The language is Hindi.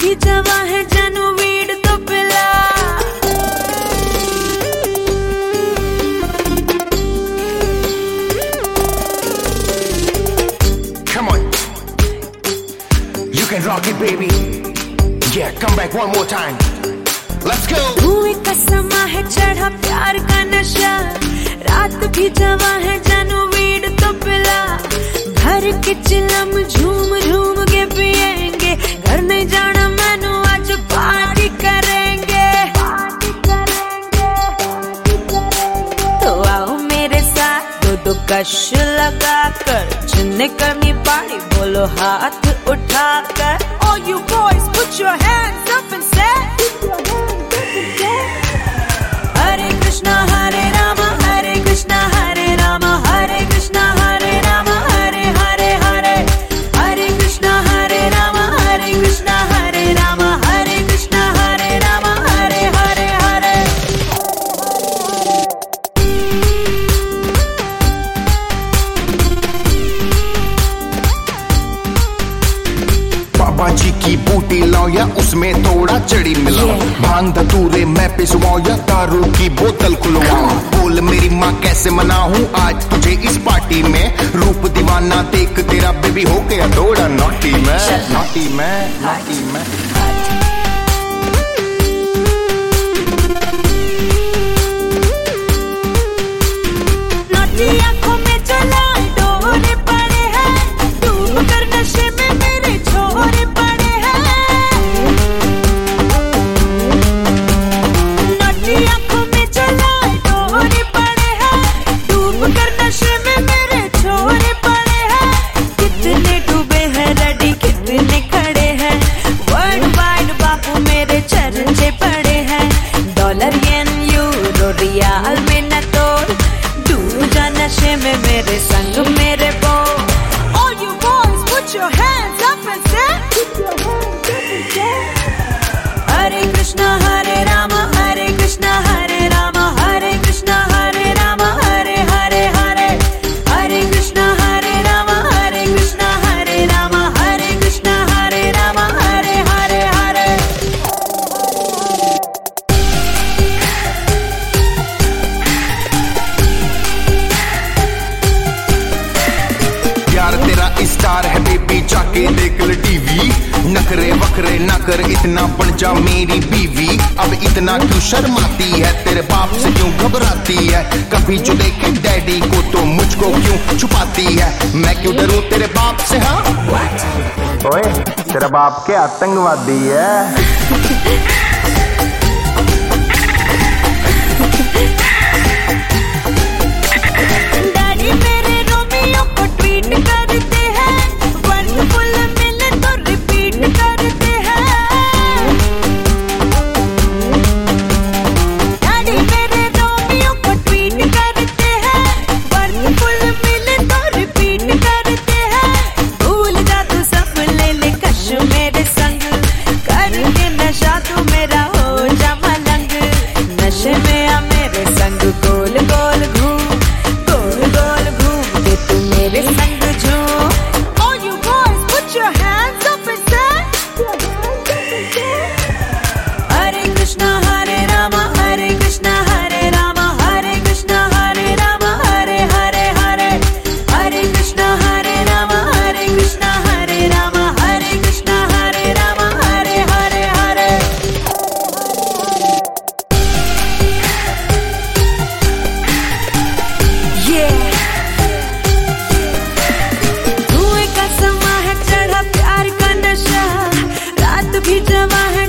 भी जवा है जानू वीड तो पिला। Come on, you can rock it, baby. Yeah, come back one more time. Let's go. धुएं का समा है चढ़ा प्यार का नशा, रात भी जवा है जानू वीड तो पिला। भर के चिलम झूम झूम के पिएंगे, घर नहीं जाना मैनू आज पार्टी करेंगे। तो आओ मेरे साथ दो दो कश लगा कर, जिन्हें करनी पार्टी बोलो हाथ उठाकर। All you boys put your hands up and say Hare Krishna Hare Rama Hare Krishna Hare Rama Hare Krishna Hare Rama Hare Hare Hare Hare Krishna Hare Rama Hare Krishna Hare Rama Hare Krishna Hare Rama Hare Hare Hare। बाबा जी की बूटी लाओ या उसमें थोड़ा चढ़ी मिलाओ, भांग धतूरे मैं पिसवाओ या दारू की बोतल खुलवाओ। बोल मेरी माँ कैसे मनाऊं आज तुझे इस पार्टी में, रूप दीवाना देख तेरा बेबी हो गया थोड़ा नॉटी मैं, नॉटी मैं, नॉटी मैं। नॉटी आंखों में जलाए डोरे पड़े हैं, डूब कर नशे में मेरे छोरे पड़े हैं। नॉटी आंखों में जलाए डोरे पड़े हैं, डूब कर नशे में मेरे छोरे पड़े हैं। कितने डूबे हैं रेडी कितने खड़े हैं, वर्ल्ड वाइड बापू मेरे चर्चे पड़े हैं। डॉलर येन यूरो रियाल में न तोड़, डूब जा नशे में मेरे संग मेरे बो। All you boys put your hands up and say Hare Krishna Hare Rama Hare Krishna Hare Rama Hare Krishna Hare Rama Hare Hare Hare Hare Krishna Hare Rama Hare Krishna Hare Rama Hare Krishna Hare Rama Hare Hare Hare। यार तेरा स्टार है बेबी जाके देख ले टीवी, नखरे वखरे ना कर इतना बन जा मेरी बीवी। अब इतना क्यों शर्माती है, तेरे बाप से क्यों घबराती है, कभी जो देखे डैडी को तो मुझको क्यों छुपाती है। मैं क्यों डरूं तेरे बाप से, हाँ ओए तेरा बाप क्या आतंकवादी है। डैडी मेरे रोमियो को ट्वीट करते हैं, वंडरफुल मिले तो रिपीट करते हैं। डैडी मेरे रोमियो को ट्वीट करते हैं, वंडरफुल मिले तो रिपीट करते हैं। भूल जा तू सब ले ले कश मेरे संग, करके नशा तू मेरा हो जा मलंग। नशे में आ मेरे संग गोल गोल घूम, गोल गोल घूम के तू मेरे संग झूम। All you boys put your hands up and say Hare Krishna Hare Rama Hare Krishna Hare Rama Hare Krishna Hare Rama Hare Hare Hare Hare Krishna Hare Rama Hare Krishna Hare Rama Hare Krishna Hare Rama Hare Hare Hare। धुएं का समा है चढ़ा प्यार का नशा, रात भी जवा है